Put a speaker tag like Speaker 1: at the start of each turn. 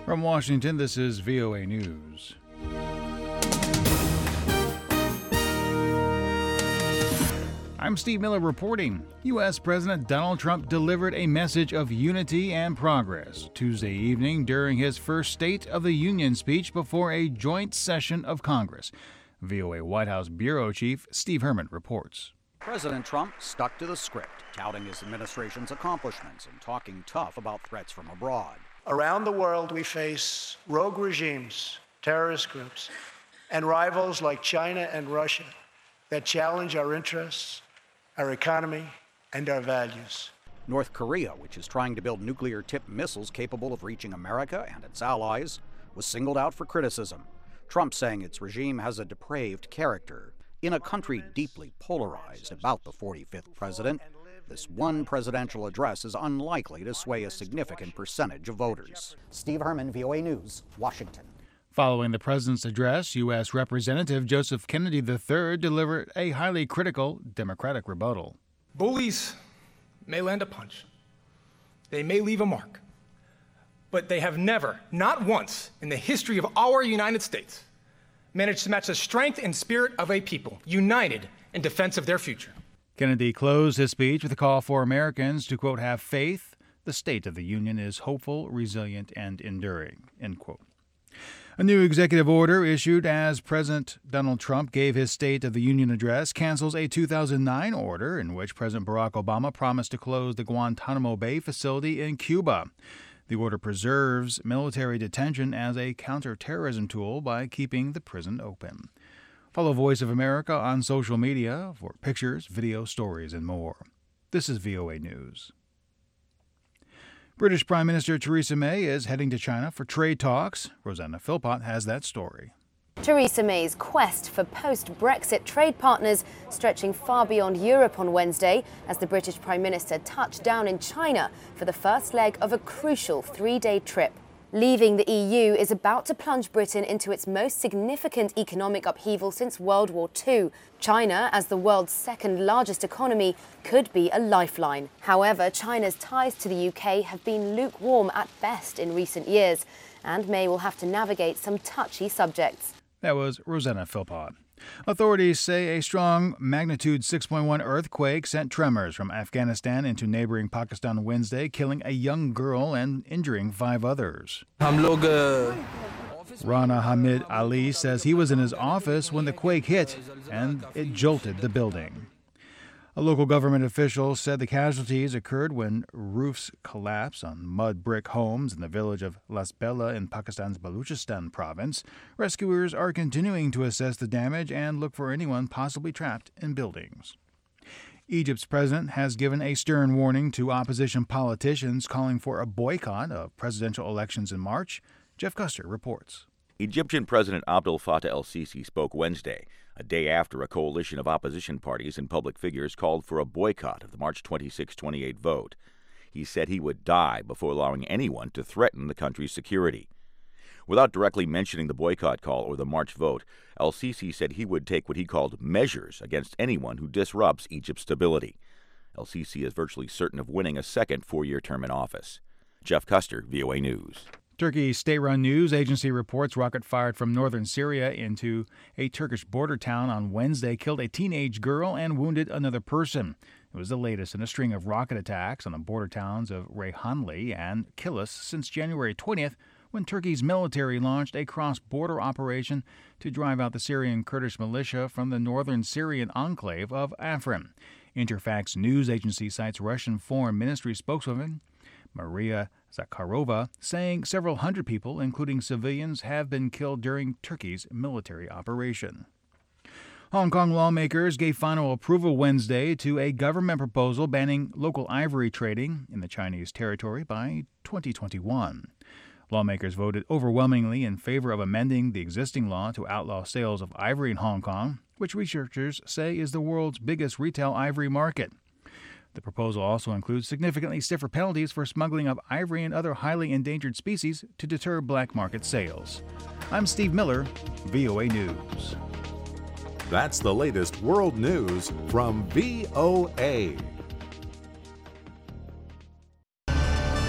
Speaker 1: From Washington, this is VOA News. I'm Steve Miller reporting. U.S. President Donald Trump delivered a message of unity and progress Tuesday evening during his first State of the Union speech before a joint session of Congress. VOA White House Bureau Chief Steve Herman reports.
Speaker 2: President Trump stuck to the script, touting his administration's accomplishments and talking tough about threats from abroad.
Speaker 3: Around the world, we face rogue regimes, terrorist groups, and rivals like China and Russia that challenge our interests, our economy, and our values.
Speaker 2: North Korea, which is trying to build nuclear-tipped missiles capable of reaching America and its allies, was singled out for criticism. Trump saying its regime has a depraved character. In a country deeply polarized about the 45th president, this one presidential address is unlikely to sway a significant percentage of voters. Steve Herman, VOA News, Washington.
Speaker 1: Following the president's address, U.S. Representative Joseph Kennedy III delivered a highly critical Democratic rebuttal.
Speaker 4: Bullies may land a punch. They may leave a mark. But they have never, not once, in the history of our United States, managed to match the strength and spirit of a people united in defense of their future.
Speaker 1: Kennedy closed his speech with a call for Americans to, quote, have faith. The State of the Union is hopeful, resilient, and enduring, end quote. A new executive order issued as President Donald Trump gave his State of the Union address cancels a 2009 order in which President Barack Obama promised to close the Guantanamo Bay facility in Cuba. The order preserves military detention as a counterterrorism tool by keeping the prison open. Follow Voice of America on social media for pictures, video, stories, and more. This is VOA News. British Prime Minister Theresa May is heading to China for trade talks. Rosanna Philpott has that story.
Speaker 5: Theresa May's quest for post-Brexit trade partners stretching far beyond Europe on Wednesday as the British Prime Minister touched down in China for the first leg of a crucial three-day trip. Leaving the EU is about to plunge Britain into its most significant economic upheaval since World War II. China, as the world's second largest economy, could be a lifeline. However, China's ties to the UK have been lukewarm at best in recent years, and May will have to navigate some touchy subjects.
Speaker 1: That was Rosanna Philpott. Authorities say a strong magnitude 6.1 earthquake sent tremors from Afghanistan into neighboring Pakistan Wednesday, killing a young girl and injuring 5 others. Rana Hamid Ali says he was in his office when the quake hit and it jolted the building. A local government official said the casualties occurred when roofs collapsed on mud brick homes in the village of Lasbela in Pakistan's Balochistan province. Rescuers are continuing to assess the damage and look for anyone possibly trapped in buildings. Egypt's president has given a stern warning to opposition politicians calling for a boycott of presidential elections in March. Jeff Custer reports.
Speaker 6: Egyptian President Abdel Fattah el-Sisi spoke Wednesday, a day after a coalition of opposition parties and public figures called for a boycott of the March 26-28 vote. He said he would die before allowing anyone to threaten the country's security. Without directly mentioning the boycott call or the March vote, el-Sisi said he would take what he called measures against anyone who disrupts Egypt's stability. El-Sisi is virtually certain of winning a second 4-year term in office. Jeff Custer, VOA News.
Speaker 1: Turkey's state-run news agency reports rocket fired from northern Syria into a Turkish border town on Wednesday killed a teenage girl and wounded another person. It was the latest in a string of rocket attacks on the border towns of Reyhanli and Kilis since January 20th, when Turkey's military launched a cross-border operation to drive out the Syrian Kurdish militia from the northern Syrian enclave of Afrin. Interfax news agency cites Russian Foreign Ministry spokeswoman Maria Zakharova, saying several hundred people, including civilians, have been killed during Turkey's military operation. Hong Kong lawmakers gave final approval Wednesday to a government proposal banning local ivory trading in the Chinese territory by 2021. Lawmakers voted overwhelmingly in favor of amending the existing law to outlaw sales of ivory in Hong Kong, which researchers say is the world's biggest retail ivory market. The proposal also includes significantly stiffer penalties for smuggling of ivory and other highly endangered species to deter black market sales. I'm Steve Miller, VOA News.
Speaker 7: That's the latest world news from VOA.